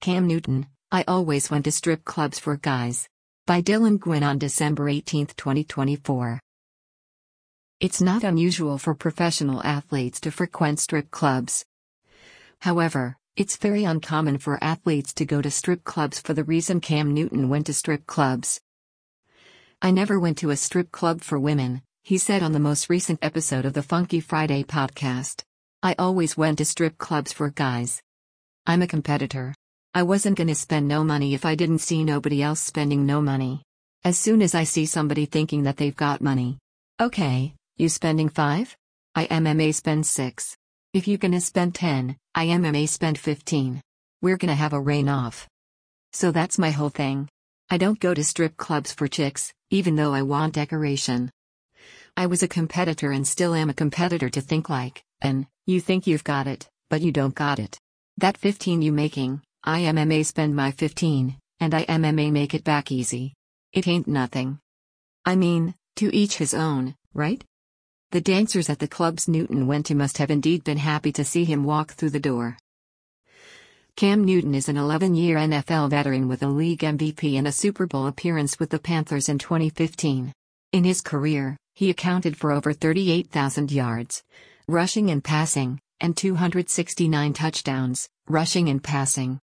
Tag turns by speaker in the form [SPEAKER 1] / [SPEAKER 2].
[SPEAKER 1] Cam Newton, I always went to strip clubs for guys. By Dylan Gwynn on December 18, 2024. It's not unusual for professional athletes to frequent strip clubs. However, it's very uncommon for athletes to go to strip clubs for the reason Cam Newton went to strip clubs. "I never went to a strip club for women," he said on the most recent episode of the Funky Friday podcast. "I always went to strip clubs for guys. I'm a competitor. I wasn't gonna spend no money if I didn't see nobody else spending no money. As soon as I see somebody thinking that they've got money. Okay, you spending 5? I MMA spend 6. If you gonna spend 10, I MMA spend 15. We're gonna have a rain off." So that's my whole thing. I don't go to strip clubs for chicks, even though I want decoration. I was a competitor and still am a competitor to think like, and you think you've got it, but you don't got it. That 15 you making, I MMA spend my 15, and I MMA make it back easy. It ain't nothing. I mean, to each his own, right? The dancers at the clubs Newton went to must have indeed been happy to see him walk through the door. Cam Newton is an 11-year NFL veteran with a league MVP and a Super Bowl appearance with the Panthers in 2015. In his career, he accounted for over 38,000 yards, rushing and passing, and 269 touchdowns, rushing and passing.